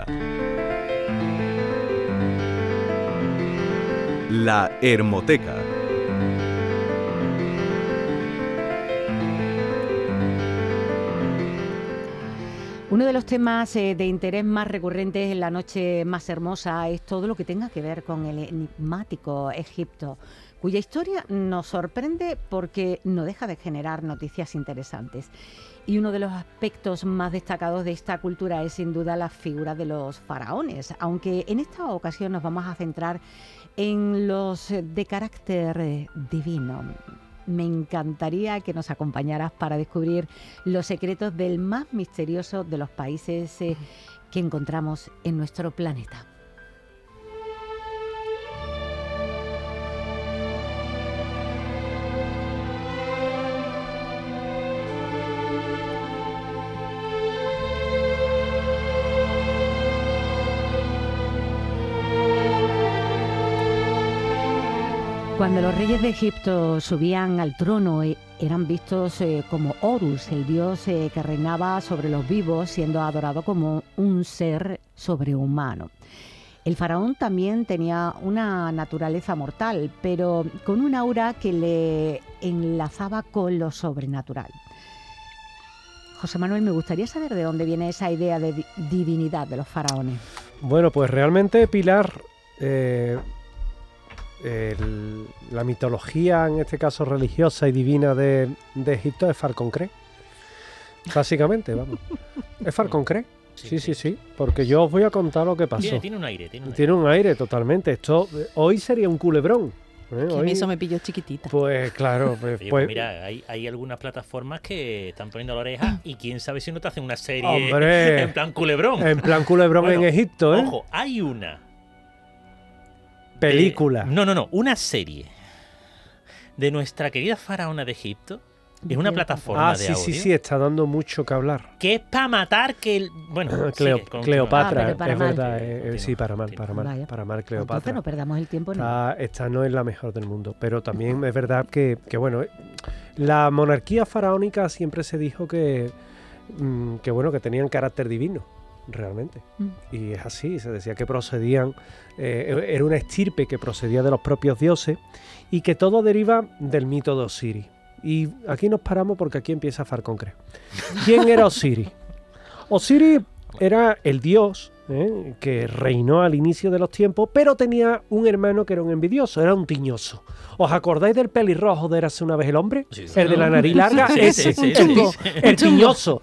La Hermoteca. Uno de los temas de interés más recurrentes en la noche más hermosa es todo lo que tenga que ver con el enigmático Egipto, cuya historia nos sorprende porque no deja de generar noticias interesantes. Y uno de los aspectos más destacados de esta cultura es sin duda la figura de los faraones, aunque en esta ocasión nos vamos a centrar en los de carácter divino. Me encantaría que nos acompañaras para descubrir los secretos del más misterioso de los países que encontramos en nuestro planeta. Cuando los reyes de Egipto subían al trono, eran vistos como Horus, el dios que reinaba sobre los vivos, siendo adorado como un ser sobrehumano. El faraón también tenía una naturaleza mortal, pero con un aura que le enlazaba con lo sobrenatural. José Manuel, me gustaría saber de dónde viene esa idea de divinidad de los faraones. Bueno, pues realmente, Pilar, la mitología, en este caso religiosa y divina de Egipto, es Farconcré. Básicamente, vamos. Es Farconcré. Sí, porque yo os voy a contar lo que pasó. Tiene un aire. Tiene un aire totalmente. Esto hoy sería un culebrón. Que eso me pilló chiquitita. Pues claro. Pues mira, hay algunas plataformas que están poniendo la oreja y quién sabe si no te hacen una serie en plan culebrón. En plan culebrón bueno, en Egipto, ¿eh? Ojo, hay una película. No, una serie de nuestra querida faraona de Egipto. Es una plataforma de audio. Sí, está dando mucho que hablar. Que es para matar que... Bueno, Cleopatra, es verdad. Sí, para mal Cleopatra. Entonces no perdamos el tiempo. Esta no es la mejor del mundo, pero también es verdad que bueno, la monarquía faraónica siempre se dijo que tenían carácter divino, realmente. Y es así, se decía que procedían, era una estirpe que procedía de los propios dioses y que todo deriva del mito de Osiris. Y aquí nos paramos porque aquí empieza Farconcré. ¿Quién era Osiris? Osiris era el dios que reinó al inicio de los tiempos, pero tenía un hermano que era un envidioso, era un tiñoso. ¿Os acordáis del pelirrojo de Érase una vez el hombre? Sí. El de la nariz larga, ese, el tiñoso.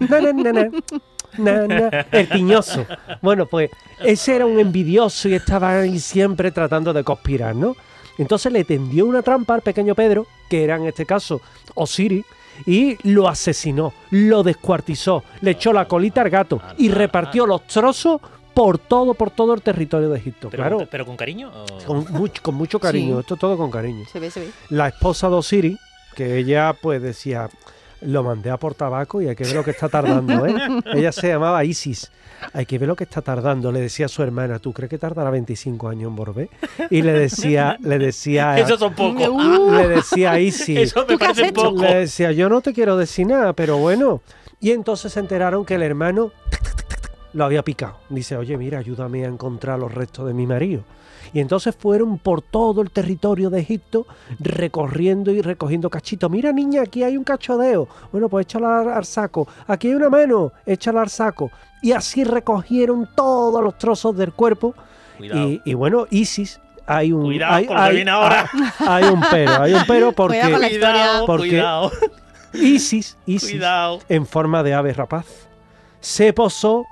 El tiñoso. Bueno, pues ese era un envidioso y estaba ahí siempre tratando de conspirar, ¿no? Entonces le tendió una trampa al pequeño Pedro, que era en este caso Osiris, y lo asesinó, lo descuartizó, le echó la colita al gato y repartió los trozos por todo el territorio de Egipto. ¿Pero con cariño? Con mucho cariño, sí. Esto todo con cariño. Se ve. La esposa de Osiris, que ella pues decía, lo mandé a por tabaco y hay que ver lo que está tardando, ¿eh? Ella se llamaba Isis. Hay que ver lo que está tardando, le decía a su hermana. ¿Tú crees que tardará 25 años en volver? Y le decía eso son pocos. Le decía a Isis. Eso me parece poco. Le decía, yo no te quiero decir nada, pero bueno. Y entonces se enteraron que el hermano lo había picado. Dice, oye, mira, ayúdame a encontrar los restos de mi marido. Y entonces fueron por todo el territorio de Egipto recorriendo y recogiendo cachitos. Mira, niña, aquí hay un cachoteo. Bueno, pues échala al saco. Aquí hay una mano, échala al saco. Y así recogieron todos los trozos del cuerpo. Y bueno, Isis, hay un... Cuidado con lo que viene ahora. Hay un pero porque... Cuidado. Isis, en forma de ave rapaz, se posó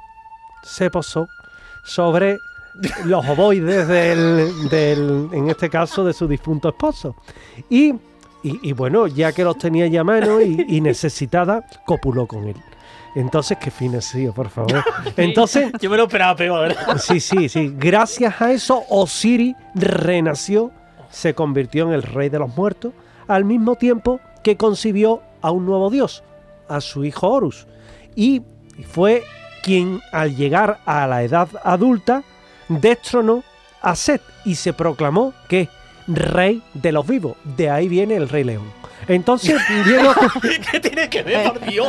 sobre los ovoides en este caso, de su difunto esposo. Y bueno, ya que los tenía ya a mano y necesitada, copuló con él. Entonces, qué fino ha sido, por favor. Entonces, yo me lo esperaba peor. Sí. Gracias a eso, Osiris renació, se convirtió en el rey de los muertos, al mismo tiempo que concibió a un nuevo dios, a su hijo Horus. Y fue quien, al llegar a la edad adulta, destronó a Set y se proclamó que rey de los vivos. De ahí viene el Rey León. Entonces, ¿qué tiene que ver, por Dios?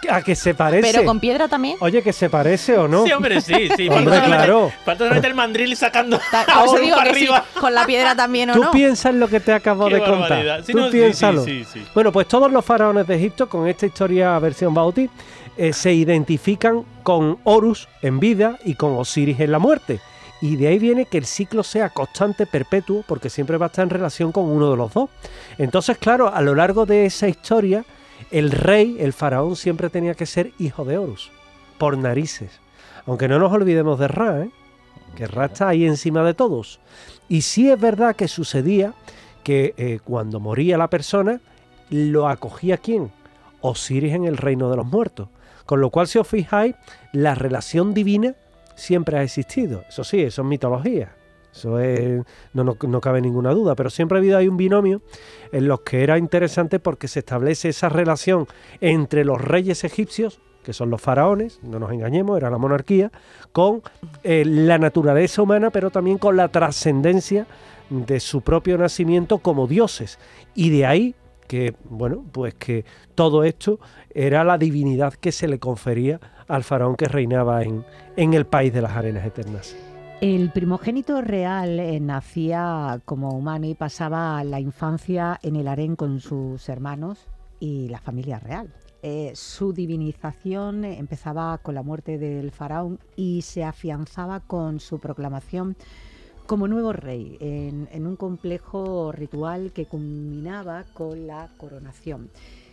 ¿A que se parece? Pero con piedra también. Oye, ¿que se parece o no? Sí, hombre, sí. Hombre, claro. Falta solamente el mandril sacando Por eso digo para que arriba. sí, con la piedra también o ¿Tú no. piensas lo que te acabo Qué de contar? barbaridad. Sí, Tú no, sí, piénsalo. sí. Bueno, pues todos los faraones de Egipto, con esta historia versión Bauti, se identifican con Horus en vida y con Osiris en la muerte. Y de ahí viene que el ciclo sea constante, perpetuo, porque siempre va a estar en relación con uno de los dos. Entonces, claro, a lo largo de esa historia, el rey, el faraón, siempre tenía que ser hijo de Horus, por narices. Aunque no nos olvidemos de Ra, que Ra está ahí encima de todos. Y sí es verdad que sucedía que cuando moría la persona, lo acogía ¿quién? Osiris en el reino de los muertos. Con lo cual, si os fijáis, la relación divina siempre ha existido. Eso sí, eso es mitología. Eso es, no cabe ninguna duda. Pero siempre ha habido ahí un binomio en los que era interesante porque se establece esa relación entre los reyes egipcios, que son los faraones, no nos engañemos, era la monarquía, con la naturaleza humana, pero también con la trascendencia de su propio nacimiento como dioses. Y de ahí que, bueno, pues que todo esto era la divinidad que se le confería al faraón que reinaba en el país de las arenas eternas. El primogénito real nacía como humano y pasaba la infancia en el harén con sus hermanos y la familia real. Su divinización empezaba con la muerte del faraón y se afianzaba con su proclamación como nuevo rey, en un complejo ritual que culminaba con la coronación.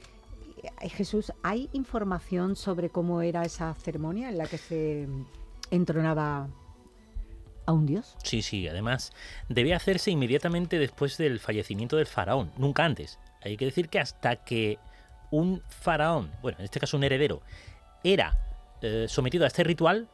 Jesús, ¿hay información sobre cómo era esa ceremonia en la que se entronaba a un dios? Sí, además debía hacerse inmediatamente después del fallecimiento del faraón, nunca antes. Hay que decir que hasta que un faraón, bueno, en este caso un heredero, era sometido a este ritual,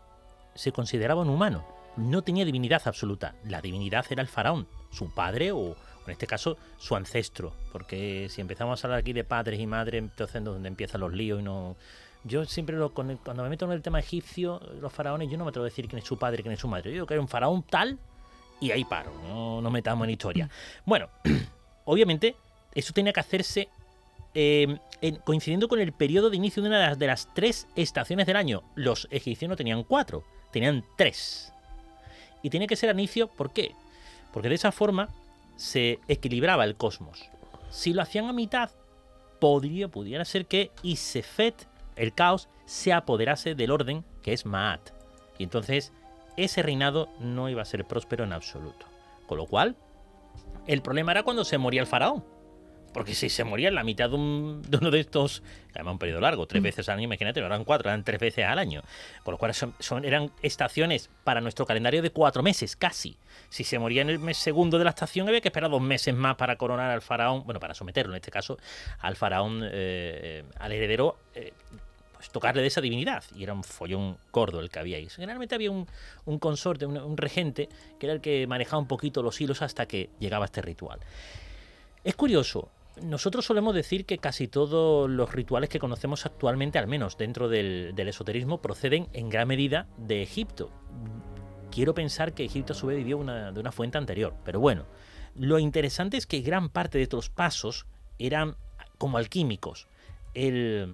se consideraba un humano. No tenía divinidad absoluta. La divinidad era el faraón, su padre o en este caso su ancestro. Porque si empezamos a hablar aquí de padres y madres, entonces es donde empiezan los líos y no... Yo siempre cuando me meto en el tema egipcio, los faraones, yo no me atrevo a decir quién es su padre y quién es su madre. Yo digo que era un faraón tal y ahí paro. No metamos en historia. Bueno, obviamente eso tenía que hacerse coincidiendo con el periodo de inicio de una de las 3 estaciones del año. Los egipcios no tenían 4, tenían 3. Y tenía que ser a inicio, ¿por qué? Porque de esa forma se equilibraba el cosmos. Si lo hacían a mitad, pudiera ser que Isefet, el caos, se apoderase del orden que es Maat. Y entonces ese reinado no iba a ser próspero en absoluto. Con lo cual, el problema era cuando se moría el faraón. Porque si se moría en la mitad de uno de estos, además un periodo largo, 3 veces al año, imagínate, no eran 4, eran 3 veces al año. Por lo cual eran estaciones para nuestro calendario de 4 meses, casi. Si se moría en el mes segundo de la estación, había que esperar 2 meses más para coronar al faraón, bueno, para someterlo en este caso, al faraón, al heredero, pues tocarle de esa divinidad. Y era un follón gordo el que había ahí. Generalmente había un consorte, un regente, que era el que manejaba un poquito los hilos hasta que llegaba este ritual. Es curioso. Nosotros solemos decir que casi todos los rituales que conocemos actualmente, al menos dentro del esoterismo, proceden en gran medida de Egipto. Quiero pensar que Egipto a su vez vivió de una fuente anterior, pero bueno, lo interesante es que gran parte de estos pasos eran como alquímicos. El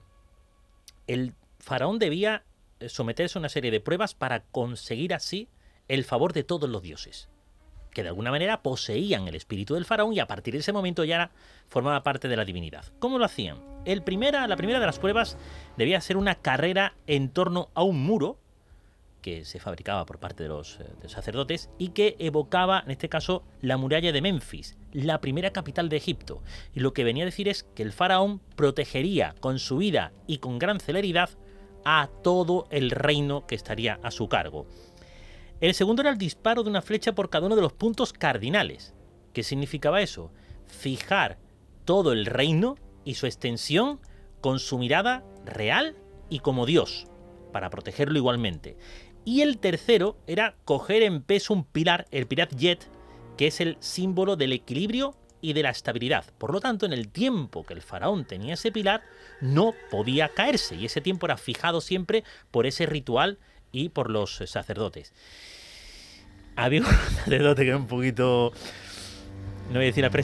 faraón debía someterse a una serie de pruebas para conseguir así el favor de todos los dioses, que de alguna manera poseían el espíritu del faraón y a partir de ese momento ya formaba parte de la divinidad. ¿Cómo lo hacían? La primera de las pruebas debía ser una carrera en torno a un muro que se fabricaba por parte de los sacerdotes y que evocaba, en este caso, la muralla de Menfis, la primera capital de Egipto. Y lo que venía a decir es que el faraón protegería con su vida y con gran celeridad a todo el reino que estaría a su cargo. El segundo era el disparo de una flecha por cada uno de los puntos cardinales. ¿Qué significaba eso? Fijar todo el reino y su extensión con su mirada real y como Dios, para protegerlo igualmente. Y el tercero era coger en peso un pilar, el pilar Yet, que es el símbolo del equilibrio y de la estabilidad. Por lo tanto, en el tiempo que el faraón tenía ese pilar, no podía caerse. Y ese tiempo era fijado siempre por ese ritual y por los sacerdotes. Había un sacerdote que era un poquito, no voy a decir la expresión,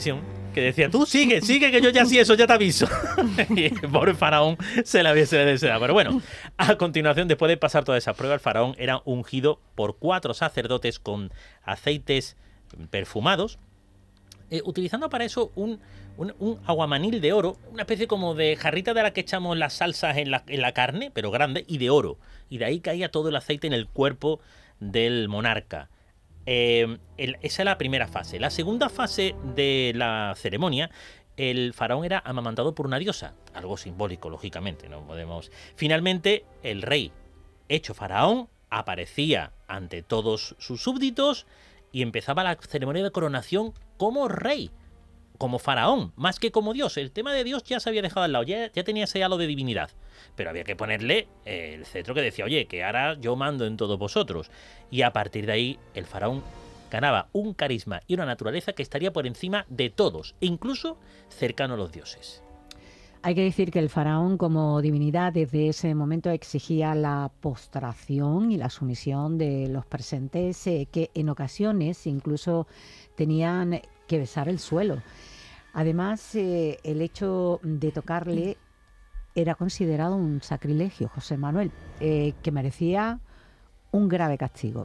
que decía, tú sigue, que yo ya sí, eso ya te aviso. Y el pobre faraón se le deseado. Pero bueno, a continuación, después de pasar toda esa prueba, el faraón era ungido por 4 sacerdotes con aceites perfumados, utilizando para eso un aguamanil de oro, una especie como de jarrita de la que echamos las salsas en la carne, pero grande, y de oro. Y de ahí caía todo el aceite en el cuerpo del monarca. Esa es la primera fase. La segunda fase de la ceremonia, el faraón era amamantado por una diosa, algo simbólico, lógicamente, no podemos. Finalmente, el rey, hecho faraón, aparecía ante todos sus súbditos y empezaba la ceremonia de coronación como rey, como faraón, más que como dios. El tema de dios ya se había dejado al lado, ya tenía ese halo de divinidad, pero había que ponerle el cetro que decía, oye, que ahora yo mando en todos vosotros. Y a partir de ahí el faraón ganaba un carisma y una naturaleza que estaría por encima de todos, e incluso cercano a los dioses. Hay que decir que el faraón como divinidad desde ese momento exigía la postración y la sumisión de los presentes, que en ocasiones incluso tenían que besar el suelo. Además, el hecho de tocarle era considerado un sacrilegio, José Manuel, que merecía un grave castigo.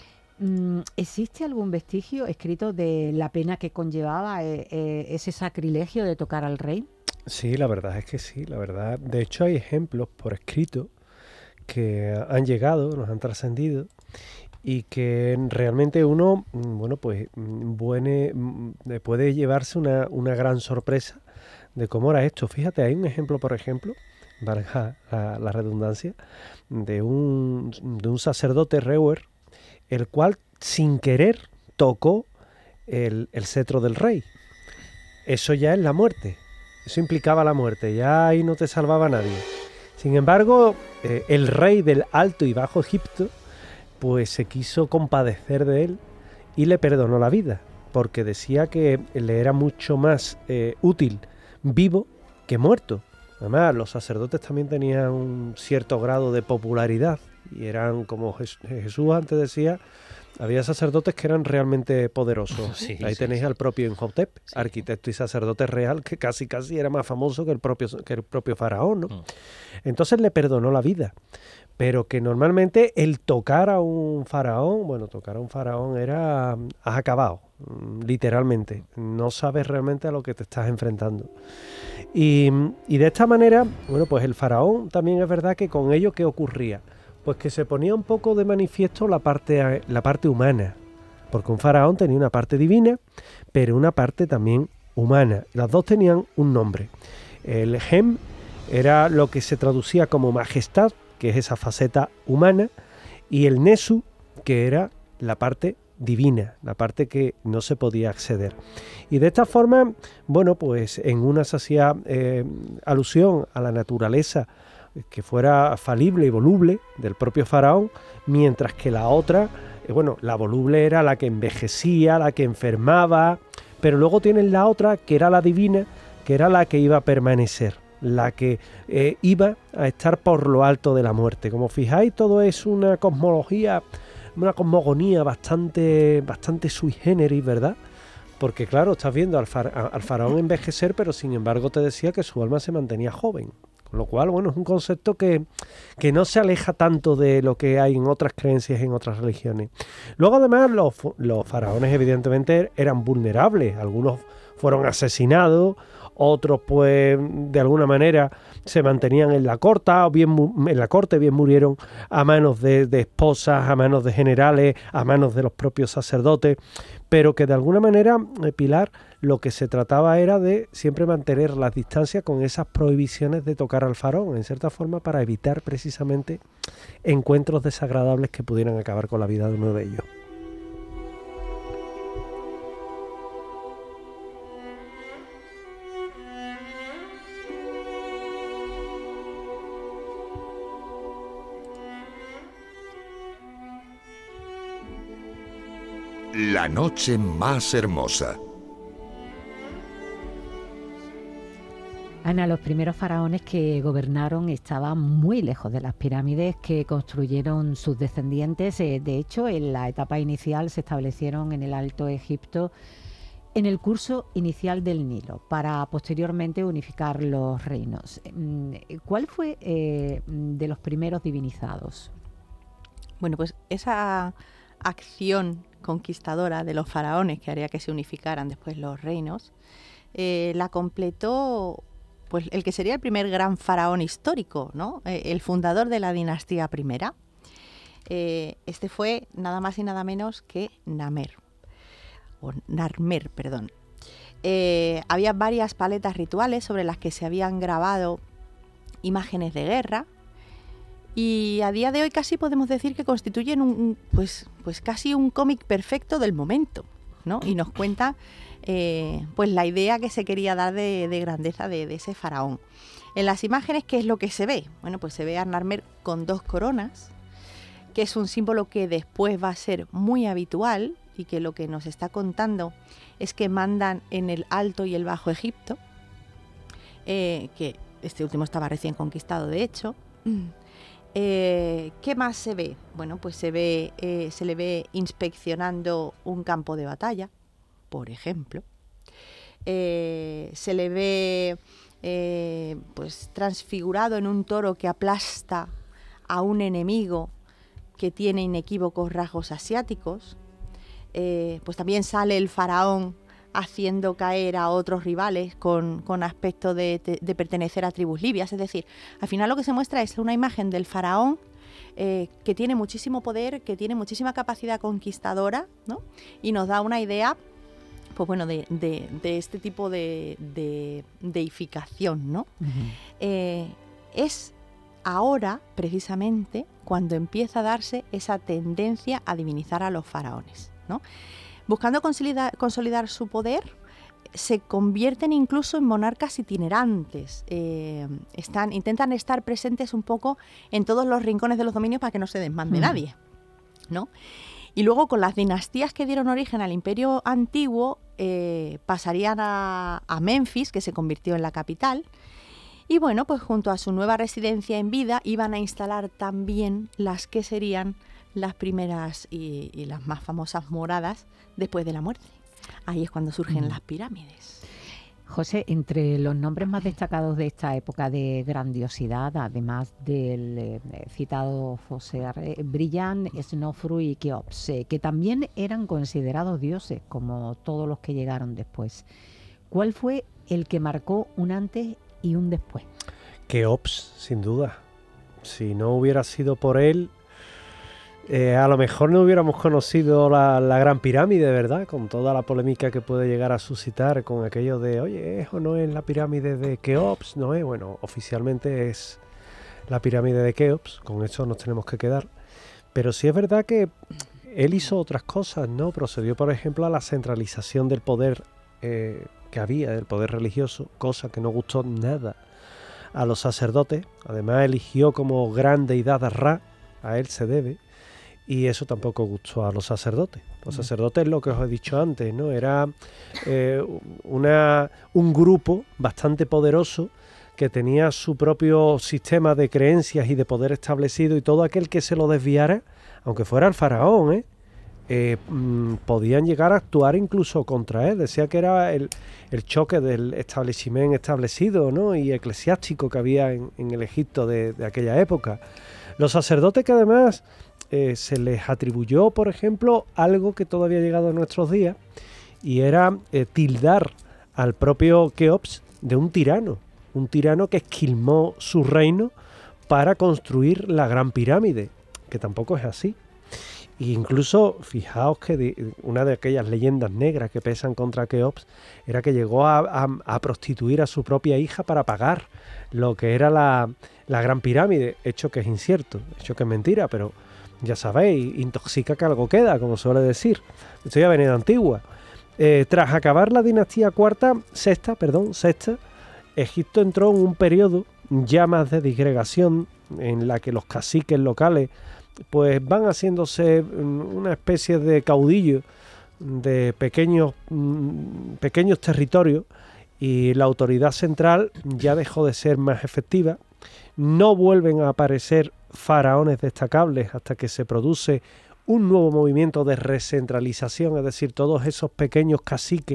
¿Existe algún vestigio escrito de la pena que conllevaba ese sacrilegio de tocar al rey? Sí, la verdad es que sí, la verdad. De hecho, hay ejemplos por escrito que han llegado, nos han trascendido, y que realmente uno, bueno, pues puede llevarse una gran sorpresa de cómo era esto. Fíjate, hay un ejemplo, por ejemplo, valga la redundancia, de un sacerdote Reuer, el cual sin querer tocó el cetro del rey. Eso ya es la muerte, eso implicaba la muerte, ya ahí no te salvaba nadie. Sin embargo, el rey del Alto y Bajo Egipto pues se quiso compadecer de él y le perdonó la vida, porque decía que le era mucho más útil vivo que muerto. Además, los sacerdotes también tenían un cierto grado de popularidad y eran, como Jesús antes decía, había sacerdotes que eran realmente poderosos. Sí, Ahí tenéis al propio Imhotep, arquitecto y sacerdote real, que casi era más famoso que el propio faraón, ¿no? Entonces le perdonó la vida. Pero que normalmente el tocar a un faraón era, has acabado, literalmente. No sabes realmente a lo que te estás enfrentando. Y de esta manera, bueno, pues el faraón también es verdad que con ello, ¿qué ocurría? Pues que se ponía un poco de manifiesto la parte humana. Porque un faraón tenía una parte divina, pero una parte también humana. Las dos tenían un nombre. El Hem era lo que se traducía como majestad, que es esa faceta humana, y el Nesu, que era la parte divina, la parte que no se podía acceder. Y de esta forma, bueno, pues en una se hacía alusión a la naturaleza que fuera falible y voluble del propio faraón, mientras que la otra, la voluble era la que envejecía, la que enfermaba, pero luego tienen la otra, que era la divina, que era la que iba a permanecer, la que iba a estar por lo alto de la muerte. Como fijáis, todo es una cosmología, una cosmogonía bastante sui generis, ¿verdad? Porque claro, estás viendo al faraón envejecer, pero sin embargo te decía que su alma se mantenía joven. Con lo cual, bueno, es un concepto que no se aleja tanto de lo que hay en otras creencias, en otras religiones. Luego, además, los faraones evidentemente eran vulnerables. Algunos fueron asesinados, otros, pues, de alguna manera se mantenían en la corte, bien murieron a manos de esposas, a manos de generales, a manos de los propios sacerdotes, pero que de alguna manera, Pilar, lo que se trataba era de siempre mantener las distancias con esas prohibiciones de tocar al faraón, en cierta forma para evitar precisamente encuentros desagradables que pudieran acabar con la vida de uno de ellos. La noche más hermosa. Ana, los primeros faraones que gobernaron estaban muy lejos de las pirámides que construyeron sus descendientes. De hecho, en la etapa inicial se establecieron en el Alto Egipto en el curso inicial del Nilo para posteriormente unificar los reinos. ¿Cuál fue de los primeros divinizados? Bueno, pues esa acción conquistadora de los faraones que haría que se unificaran después los reinos, la completó pues el que sería el primer gran faraón histórico, ¿no? El fundador de la dinastía primera. Este fue nada más y nada menos que Narmer. Había varias paletas rituales sobre las que se habían grabado imágenes de guerra, y a día de hoy casi podemos decir que constituyen pues casi un cómic perfecto del momento, ¿no? Y nos cuenta pues la idea que se quería dar de grandeza de ese faraón. En las imágenes, ¿qué es lo que se ve? Bueno, pues se ve a Narmer con 2 coronas, que es un símbolo que después va a ser muy habitual, y que lo que nos está contando es que mandan en el Alto y el Bajo Egipto, que este último estaba recién conquistado, de hecho. ¿Qué más se ve? Bueno, pues se le ve inspeccionando un campo de batalla, por ejemplo. Se le ve pues transfigurado en un toro que aplasta a un enemigo que tiene inequívocos rasgos asiáticos. Pues también sale el faraón haciendo caer a otros rivales con aspecto de pertenecer a tribus libias. Es decir, al final lo que se muestra es una imagen del faraón que tiene muchísimo poder, que tiene muchísima capacidad conquistadora, ¿no? Y nos da una idea, pues bueno, de este tipo de deificación, ¿no? Uh-huh. Es ahora, precisamente, cuando empieza a darse esa tendencia a divinizar a los faraones, ¿no? Buscando consolidar su poder, se convierten incluso en monarcas itinerantes. Intentan estar presentes un poco en todos los rincones de los dominios para que no se desmande nadie, ¿no? Y luego, con las dinastías que dieron origen al Imperio Antiguo, pasarían a Menfis, que se convirtió en la capital. Y bueno, pues junto a su nueva residencia en vida iban a instalar también las que serían las primeras y las más famosas moradas después de la muerte. Ahí es cuando surgen las pirámides. José, entre los nombres más destacados de esta época de grandiosidad, además del citado Foser, brillan Snofru y Keops, que también eran considerados dioses, como todos los que llegaron después. ¿Cuál fue el que marcó un antes y un después? Keops, sin duda. Si no hubiera sido por él, a lo mejor no hubiéramos conocido la Gran Pirámide, ¿verdad? Con toda la polémica que puede llegar a suscitar con aquello de, oye, ¿es o no es la pirámide de Keops? No es, bueno, oficialmente es la pirámide de Keops, con eso nos tenemos que quedar. Pero sí es verdad que él hizo otras cosas, ¿no? Procedió, por ejemplo, a la centralización del poder que había, del poder religioso, cosa que no gustó nada a los sacerdotes. Además, eligió como gran deidad a Ra, a él se debe. Y eso tampoco gustó a los sacerdotes. Los sacerdotes, lo que os he dicho antes, ¿no? Era un grupo bastante poderoso que tenía su propio sistema de creencias y de poder establecido, y todo aquel que se lo desviara, aunque fuera el faraón, podían llegar a actuar incluso contra él. Decía que era el choque del establecimiento establecido, ¿no? Y eclesiástico que había en el Egipto de aquella época. Los sacerdotes, que además se les atribuyó, por ejemplo, algo que todavía ha llegado a nuestros días, y era tildar al propio Keops de un tirano que esquilmó su reino para construir la Gran Pirámide, que tampoco es así. E incluso, fijaos que una de aquellas leyendas negras que pesan contra Keops era que llegó a prostituir a su propia hija para pagar lo que era la Gran Pirámide, hecho que es incierto, hecho que es mentira, pero ya sabéis, intoxica que algo queda, como suele decir. Esto ya venía de antigua. Tras acabar la dinastía sexta, Egipto entró en un periodo ya más de disgregación, en la que los caciques locales pues van haciéndose una especie de caudillo de pequeños territorios, y la autoridad central ya dejó de ser más efectiva. No vuelven a aparecer faraones destacables hasta que se produce un nuevo movimiento de recentralización, es decir, todos esos pequeños caciques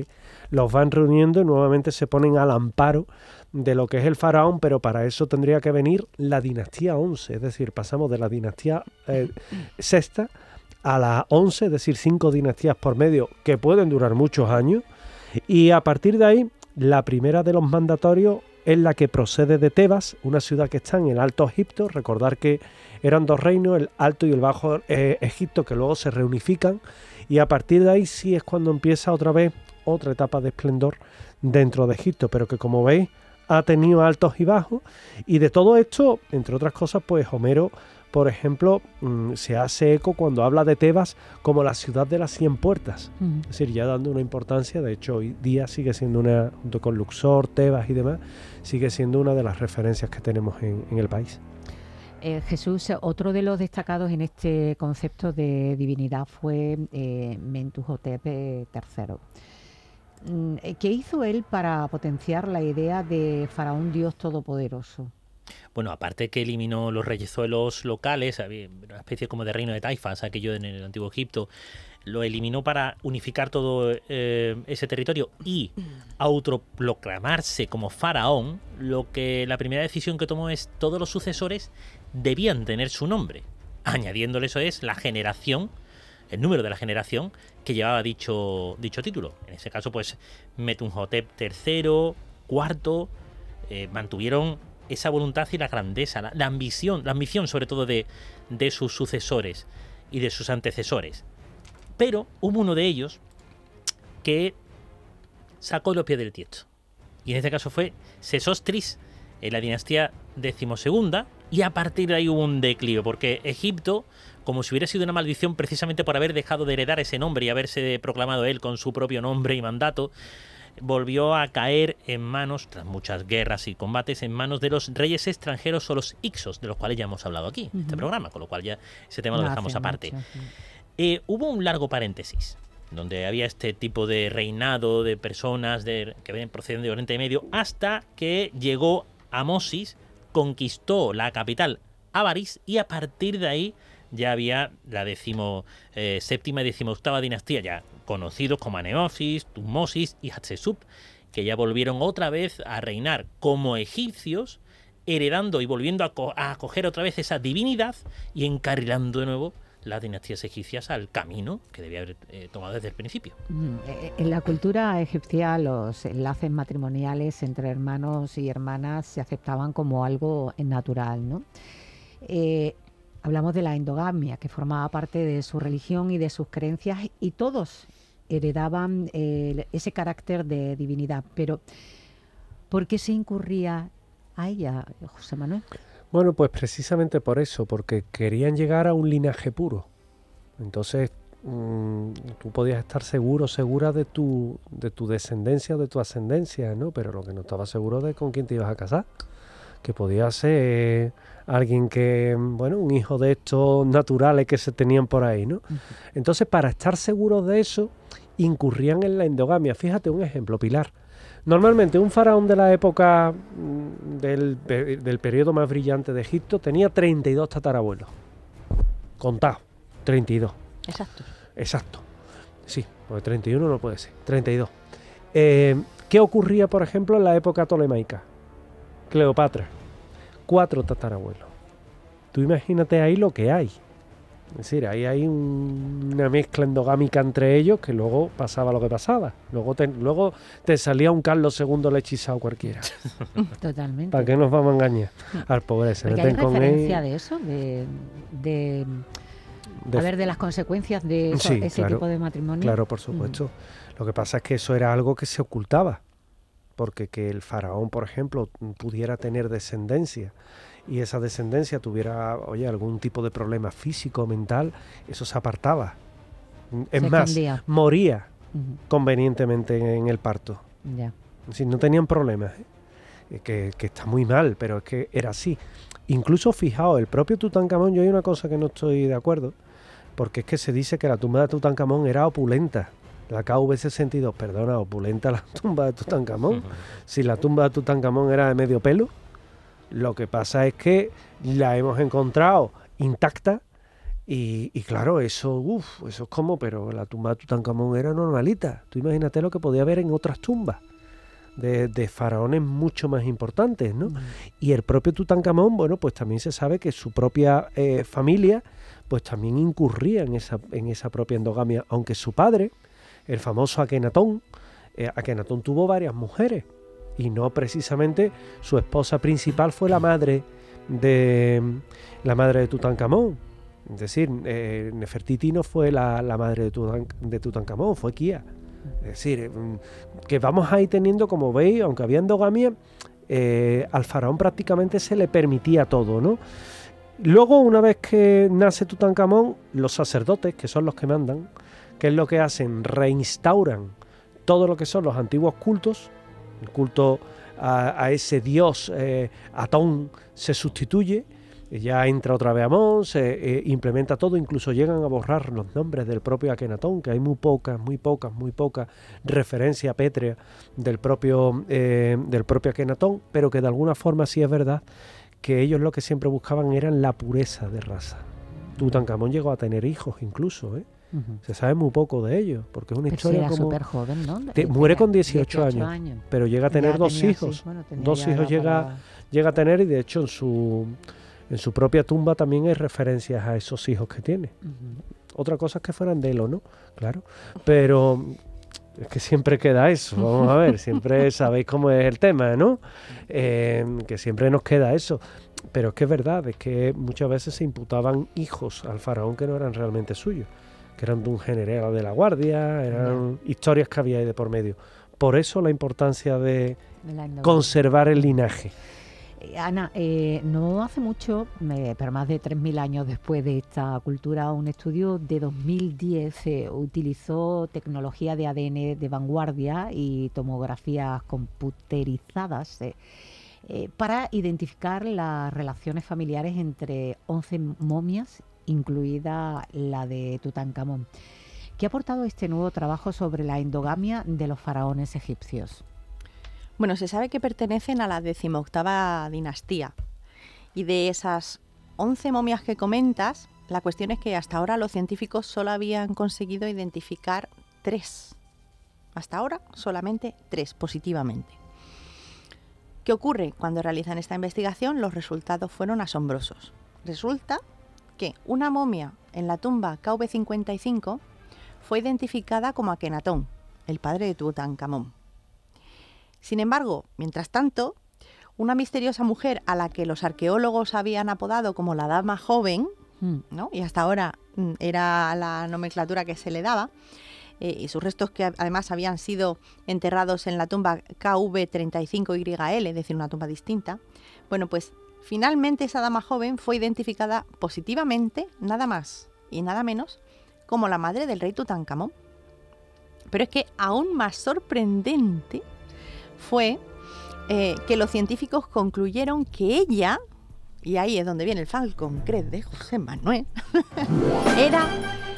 los van reuniendo y nuevamente se ponen al amparo de lo que es el faraón, pero para eso tendría que venir la dinastía 11, es decir, pasamos de la dinastía sexta a la 11, es decir, 5 dinastías por medio que pueden durar muchos años, y a partir de ahí la primera de los mandatorios es la que procede de Tebas, una ciudad que está en el Alto Egipto. Recordar que eran 2 reinos, el Alto y el Bajo Egipto, que luego se reunifican, y a partir de ahí sí es cuando empieza otra vez otra etapa de esplendor dentro de Egipto, pero que, como veis, ha tenido altos y bajos. Y de todo esto, entre otras cosas, pues Homero, por ejemplo, se hace eco cuando habla de Tebas como la ciudad de las 100 puertas. Es decir, ya dando una importancia. De hecho, hoy día sigue siendo una, junto con Luxor, Tebas y demás, sigue siendo una de las referencias que tenemos en el país. Jesús, otro de los destacados en este concepto de divinidad fue Mentuhotep III. ¿Qué hizo él para potenciar la idea de faraón dios todopoderoso? Bueno, aparte que eliminó los reyezuelos locales, había una especie como de reino de taifas, aquello en el Antiguo Egipto, lo eliminó para unificar todo ese territorio y autoproclamarse como faraón. La primera decisión que tomó es todos los sucesores debían tener su nombre, añadiéndole eso es la generación, el número de la generación que llevaba dicho título. En ese caso, pues Mentuhotep III, IV, mantuvieron esa voluntad y la grandeza, la ambición sobre todo de sus sucesores y de sus antecesores. Pero hubo uno de ellos que sacó los pies del tiesto. Y en este caso fue Sesostris, en la dinastía XII, y a partir de ahí hubo un declive, porque Egipto, como si hubiera sido una maldición precisamente por haber dejado de heredar ese nombre y haberse proclamado él con su propio nombre y mandato, volvió a caer en manos, tras muchas guerras y combates, en manos de los reyes extranjeros o los Ixos, de los cuales ya hemos hablado aquí en este programa, con lo cual ya ese tema lo dejamos aparte. Hubo un largo paréntesis, donde había este tipo de reinado de personas que proceden de Oriente Medio, hasta que llegó Amosis, conquistó la capital Avaris, y a partir de ahí ya había la 17ª y 18ª dinastía, ya conocidos como Aneosis, Tutmosis y Hatshepsut, que ya volvieron otra vez a reinar como egipcios, heredando y volviendo a acoger otra vez esa divinidad y encarrilando de nuevo las dinastías egipcias al camino que debía haber tomado desde el principio. En la cultura egipcia los enlaces matrimoniales entre hermanos y hermanas se aceptaban como algo natural, ¿no? Hablamos de la endogamia, que formaba parte de su religión y de sus creencias, y todos heredaban ese carácter de divinidad. Pero, ¿por qué se incurría a ella, José Manuel? Bueno, pues precisamente por eso, porque querían llegar a un linaje puro. Entonces, tú podías estar segura de tu descendencia o de tu ascendencia, ¿no? Pero lo que no estaba seguro de con quién te ibas a casar, que podía ser alguien que, bueno, un hijo de estos naturales que se tenían por ahí, ¿no? Entonces, para estar seguros de eso, incurrían en la endogamia. Fíjate un ejemplo, Pilar. Normalmente un faraón de la época del periodo más brillante de Egipto tenía 32 tatarabuelos. Contados, 32. Exacto. Sí, porque 31 no puede ser, 32. ¿Qué ocurría, por ejemplo, en la época tolemaica? Cleopatra, 4 tatarabuelos. Tú imagínate ahí lo que hay. Es decir, ahí hay una mezcla endogámica entre ellos que luego pasaba lo que pasaba. Luego te salía un Carlos II el hechizado cualquiera. Totalmente. ¿Para qué nos vamos a engañar? Al pobre se meten con él. ¿Hay referencia de eso? De las consecuencias de eso, sí, ese tipo de matrimonio. Claro, por supuesto. Lo que pasa es que eso era algo que se ocultaba. Porque que el faraón, por ejemplo, pudiera tener descendencia y esa descendencia tuviera, algún tipo de problema físico o mental, eso se apartaba. Es más, moría convenientemente en el parto. Ya. Si no tenían problemas, que está muy mal, pero es que era así. Incluso, fijaos, el propio Tutankamón, yo hay una cosa que no estoy de acuerdo, porque es que se dice que la tumba de Tutankamón era opulenta. La KV62, perdona, opulenta la tumba de Tutankamón. Si la tumba de Tutankamón era de medio pelo, lo que pasa es que la hemos encontrado intacta Y claro, eso es como, pero la tumba de Tutankamón era normalita. Tú imagínate lo que podía haber en otras tumbas de faraones mucho más importantes, ¿no? Y el propio Tutankamón, bueno, pues también se sabe que su propia familia, pues también incurría en esa propia endogamia, aunque su padre, el famoso Akenatón tuvo varias mujeres, y no precisamente su esposa principal fue la madre de Tutankamón. Es decir, Nefertiti no fue la madre de Tutankamón, fue Kia. Es decir, que vamos ahí teniendo, como veis, aunque había endogamia, al faraón prácticamente se le permitía todo, ¿no? Luego, una vez que nace Tutankamón, los sacerdotes, que son los que mandan, ¿qué es lo que hacen? Reinstauran todo lo que son los antiguos cultos. El culto a ese dios Atón se sustituye. Ya entra otra vez Amón, se implementa todo, incluso llegan a borrar los nombres del propio Akenatón, que hay muy pocas referencias pétreas del propio Akenatón, pero que de alguna forma sí es verdad que ellos lo que siempre buscaban eran la pureza de raza. Tutankamón llegó a tener hijos incluso, ¿eh? Se sabe muy poco de ellos, porque es una historia era como... súper joven, ¿no? Muere con 18 años, pero llega a tener dos hijos. Dos hijos llega a tener, y de hecho en su propia tumba también hay referencias a esos hijos que tiene. Otra cosa es que fueran de él o no, claro. Pero es que siempre queda eso, vamos a ver, siempre sabéis cómo es el tema, ¿no? Que siempre nos queda eso. Pero es que es verdad, es que muchas veces se imputaban hijos al faraón que no eran realmente suyos, que eran de un general de la guardia, eran historias que había ahí de por medio. Por eso la importancia de conservar el linaje. Ana, no hace mucho, pero más de 3.000 años después de esta cultura, un estudio de 2010 utilizó tecnología de ADN de vanguardia y tomografías computerizadas para identificar las relaciones familiares entre 11 momias, incluida la de Tutankamón. ¿Qué ha aportado este nuevo trabajo sobre la endogamia de los faraones egipcios? Bueno, se sabe que pertenecen a la 18ª dinastía, y de esas 11 momias que comentas, la cuestión es que hasta ahora los científicos solo habían conseguido identificar 3. Hasta ahora solamente 3 positivamente. ¿Qué ocurre? Cuando realizan esta investigación, los resultados fueron asombrosos. Resulta que una momia en la tumba KV55 fue identificada como Akenatón, el padre de Tutankamón. Sin embargo, mientras tanto, una misteriosa mujer a la que los arqueólogos habían apodado como la Dama Joven, ¿no? Y hasta ahora era la nomenclatura que se le daba, y sus restos, que además habían sido enterrados en la tumba KV35YL, es decir, una tumba distinta, bueno, pues finalmente esa Dama Joven fue identificada positivamente, nada más y nada menos, como la madre del rey Tutankamón. Pero es que aún más sorprendente fue que los científicos concluyeron que ella, y ahí es donde viene el Falcon Crest de José Manuel, era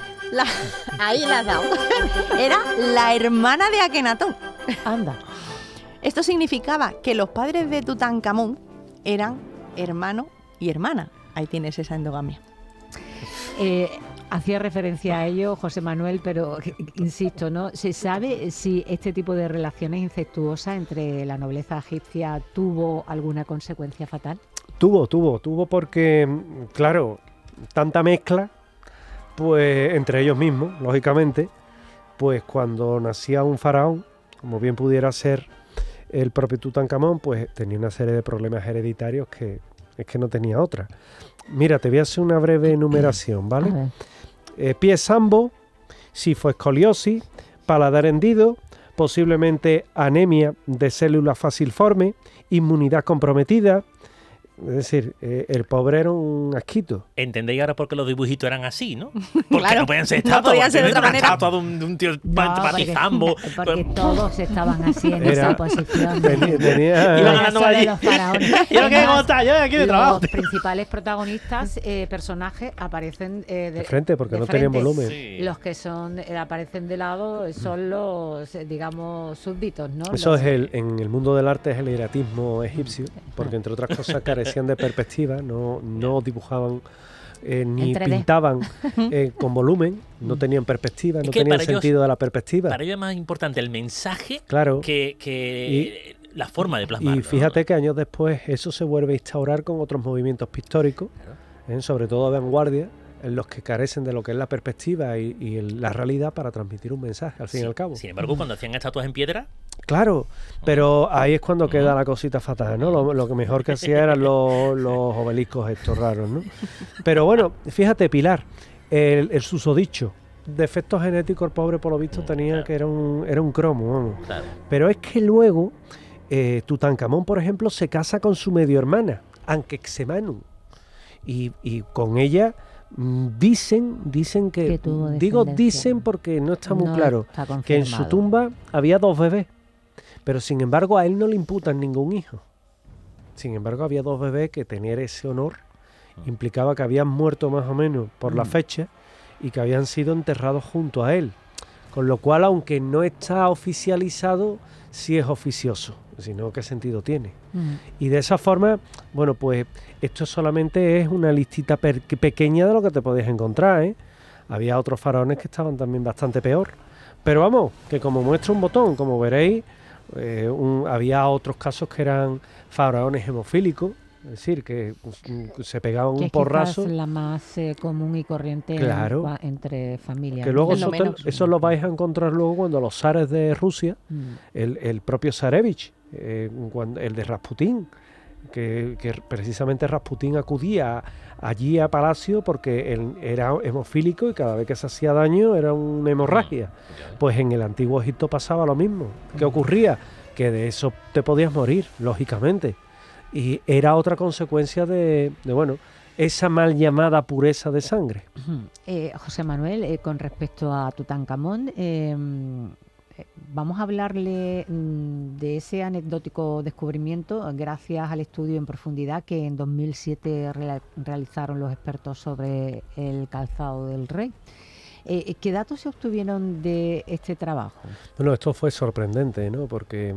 la hermana de Akenatón. Anda. Esto significaba que los padres de Tutankamón eran hermano y hermana. Ahí tienes esa endogamia. Hacía referencia a ello José Manuel, pero insisto, ¿no? ¿Se sabe si este tipo de relaciones incestuosas entre la nobleza egipcia tuvo alguna consecuencia fatal? Tuvo porque, claro, tanta mezcla, pues entre ellos mismos, lógicamente, pues cuando nacía un faraón, como bien pudiera ser el propio Tutankamón, pues tenía una serie de problemas hereditarios que es que no tenía otra. Mira, te voy a hacer una breve enumeración, ¿vale? Pie sambo, sifoescoliosis, paladar hendido, posiblemente anemia de células facilforme, inmunidad comprometida. Es decir, el pobre era un asquito. ¿Entendéis ahora por qué los dibujitos eran así, no? Porque claro, no podían ser no estatuas. podían ser de otra manera. Estatua de un tío patizambo. Porque todos estaban así en esa posición. Tenía Iban ganando allí. Los faraones. Yo no quiero contar, yo aquí de trabajo. Los principales protagonistas, personajes, aparecen de frente, porque de no frente. tenían volumen. Sí. Los que son aparecen de lado son los, digamos, súbditos, ¿no? Eso es en el mundo del arte es el hieratismo egipcio, porque entre otras cosas carecían de perspectiva, no dibujaban ni 3D. pintaban con volumen, no tenían perspectiva, no que tenían para ellos- sentido de la perspectiva. Para ello es más importante el mensaje Claro. que la forma de plasmarlo. Y fíjate que años después eso se vuelve a instaurar con otros movimientos pictóricos, sobre todo de vanguardia, en los que carecen de lo que es la perspectiva y la realidad para transmitir un mensaje, al fin y al cabo. Sin embargo, cuando hacían estatuas en piedra, Claro, pero ahí es cuando queda la cosita fatal, ¿no? Lo que mejor que hacía eran los obeliscos estos raros, ¿no? Pero bueno, fíjate, Pilar, el susodicho, defectos genéticos el pobre por lo visto tenía, claro. que era un cromo, vamos. claro, Pero es que luego Tutankamón, por ejemplo, se casa con su medio hermana, Ankhesemanum, y con ella dicen que Que tuvo digo descendencia. dicen porque no está muy No claro, está que en su confirmado. tumba había 2 bebés, pero sin embargo a él no le imputan ningún hijo. Sin embargo había 2 bebés que tener ese honor implicaba que habían muerto más o menos por la fecha y que habían sido enterrados junto a él. Con lo cual, aunque no está oficializado, sí es oficioso. Si no, ¿qué sentido tiene? Y de esa forma, bueno, pues esto solamente es una listita pequeña de lo que te podías encontrar, ¿eh? Había otros faraones que estaban también bastante peor. Pero vamos, que como muestra un botón, como veréis, había otros casos que eran faraones hemofílicos, es decir, que se pegaban Que un es porrazo. quizás la más común y corriente Claro. entre familias. Que luego Es lo menos. eso lo vais a encontrar luego cuando los zares de Rusia, el propio Zarevich, el de Rasputín, que precisamente Rasputín acudía allí a Palacio porque él era hemofílico y cada vez que se hacía daño era una hemorragia. Pues en el antiguo Egipto pasaba lo mismo. ¿Qué ocurría? Que de eso te podías morir, lógicamente. Y era otra consecuencia de bueno, esa mal llamada pureza de sangre. José Manuel, con respecto a Tutankamón, vamos a hablarle de ese anecdótico descubrimiento gracias al estudio en profundidad que en 2007 realizaron los expertos sobre el calzado del rey. ¿Qué datos se obtuvieron de este trabajo? Bueno, esto fue sorprendente, ¿no? Porque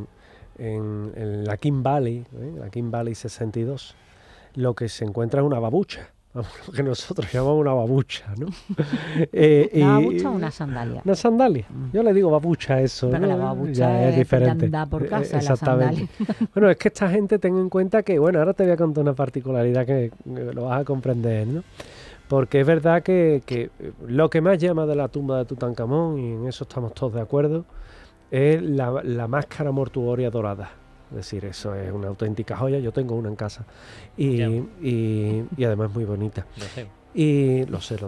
en la King Valley, la King Valley 62, lo que se encuentra es una babucha, vamos, lo que nosotros llamamos una babucha, ¿no? ¿Una babucha o una sandalia? Una sandalia. Yo le digo babucha a eso, Pero ¿no? la babucha Ya es diferente. de andar por casa, la Exactamente. Bueno, es que esta gente, ten en cuenta que, bueno, ahora te voy a contar una particularidad que lo vas a comprender, ¿no? Porque es verdad que lo que más llama de la tumba de Tutankamón, y en eso estamos todos de acuerdo, es la máscara mortuoria dorada. Es decir, eso es una auténtica joya. Yo tengo una en casa y además muy bonita. no sé. Y lo sé.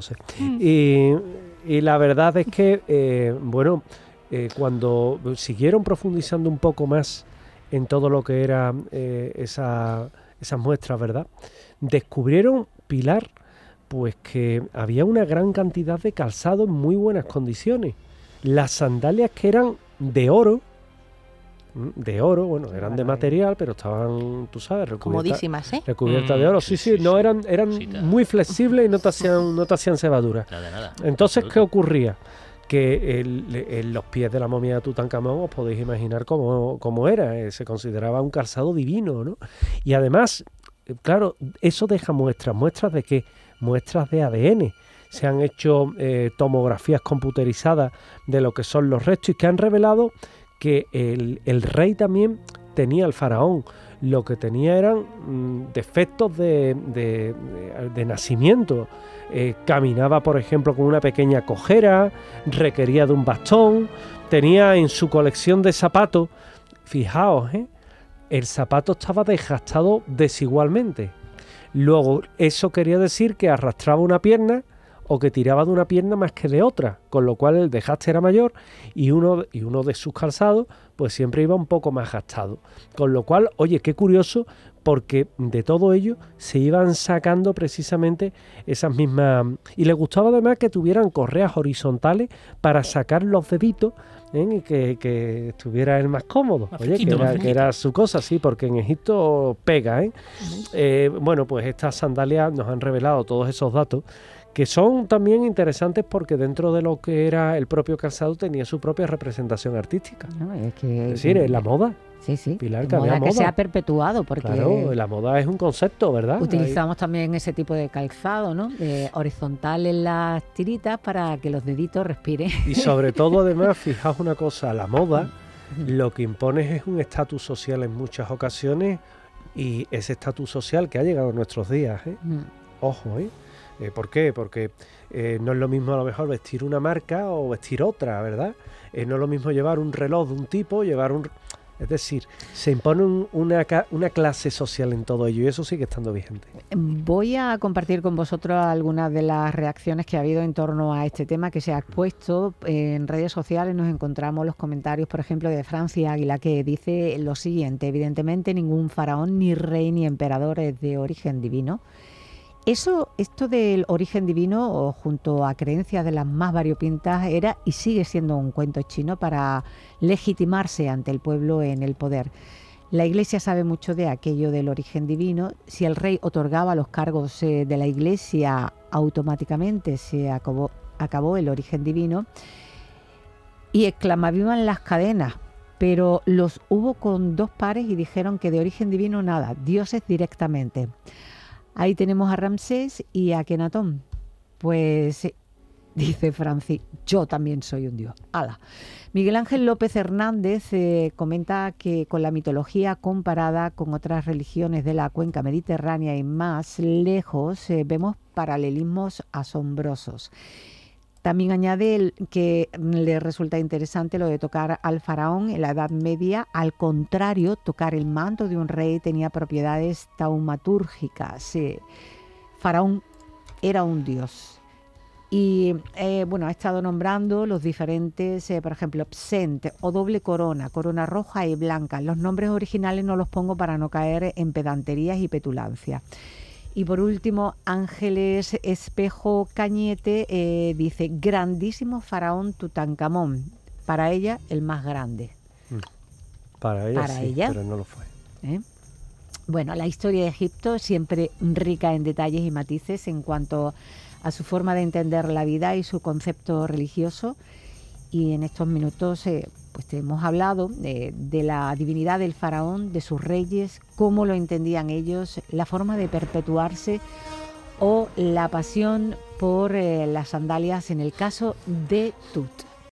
Y la verdad es que, cuando siguieron profundizando un poco más en todo lo que era esas muestras, ¿verdad? Descubrieron, Pilar, pues que había una gran cantidad de calzado en muy buenas condiciones. Las sandalias que eran de oro, bueno, eran de material, pero estaban, tú sabes, Comodísimas, ¿eh? recubiertas de oro. Sí, no, eran Sí, claro. muy flexibles y no te hacían cebadura. Nada. Entonces, ¿qué Absoluto. ocurría? Que los pies de la momia de Tutankamón, os podéis imaginar cómo era, se consideraba un calzado divino, ¿no? Y además, claro, eso deja muestras de qué, muestras de ADN. Se han hecho tomografías computerizadas de lo que son los restos y que han revelado que el rey también tenía, el faraón, lo que tenía eran defectos de nacimiento. Caminaba, por ejemplo, con una pequeña cojera, requería de un bastón, tenía en su colección de zapatos, fijaos, el zapato estaba desgastado desigualmente. Luego, eso quería decir que arrastraba una pierna o que tiraba de una pierna más que de otra, con lo cual el desgaste era mayor y uno de sus calzados pues siempre iba un poco más gastado. Con lo cual, oye, qué curioso, porque de todo ello se iban sacando precisamente esas mismas... Y le gustaba además que tuvieran correas horizontales para sacar los deditos, y que estuviera él más cómodo. Más Oye, fresquito, más que fresquito. era su cosa, sí, porque en Egipto pega, bueno, pues estas sandalias nos han revelado todos esos datos que son también interesantes porque dentro de lo que era el propio calzado tenía su propia representación artística. No, es decir, la moda. Sí, sí. Pilar, que moda había que moda. se ha perpetuado porque Claro, la moda es un concepto, ¿verdad? utilizamos también ese tipo de calzado, ¿no? Horizontal en las tiritas para que los deditos respiren. Y sobre todo, además, fijaos una cosa, la moda lo que impone es un estatus social en muchas ocasiones y ese estatus social que ha llegado a nuestros días, ¿eh? Ojo, ¿eh? ¿Por qué? Porque no es lo mismo a lo mejor vestir una marca o vestir otra, ¿verdad? No es lo mismo llevar un reloj de un tipo, Es decir, se impone una clase social en todo ello y eso sigue estando vigente. Voy a compartir con vosotros algunas de las reacciones que ha habido en torno a este tema que se ha expuesto. En redes sociales nos encontramos los comentarios, por ejemplo, de Francia Águila, que dice lo siguiente: evidentemente ningún faraón, ni rey, ni emperador es de origen divino. Esto del origen divino, junto a creencias de las más variopintas, era y sigue siendo un cuento chino para legitimarse ante el pueblo en el poder. La Iglesia sabe mucho de aquello del origen divino. Si el rey otorgaba los cargos de la Iglesia, automáticamente se acabó el origen divino. Y exclamaban las cadenas, pero los hubo con 2 pares y dijeron que de origen divino nada, dioses directamente. Ahí tenemos a Ramsés y a Kenatón. Pues dice Francis, yo también soy un dios. ¡Hala! Miguel Ángel López Hernández comenta que con la mitología comparada con otras religiones de la cuenca mediterránea y más lejos vemos paralelismos asombrosos. También añade que le resulta interesante lo de tocar al faraón en la Edad Media. Al contrario, tocar el manto de un rey tenía propiedades taumatúrgicas. Faraón era un dios. Y ha estado nombrando los diferentes, por ejemplo, psent o doble corona, corona roja y blanca. Los nombres originales no los pongo para no caer en pedanterías y petulancia. Y por último, Ángeles Espejo Cañete dice, grandísimo faraón Tutankamón, para ella el más grande. Para ella, pero no lo fue. Bueno, la historia de Egipto siempre rica en detalles y matices en cuanto a su forma de entender la vida y su concepto religioso. Y en estos minutos pues te hemos hablado de la divinidad del faraón, de sus reyes, cómo lo entendían ellos, la forma de perpetuarse o la pasión por las sandalias en el caso de Tut.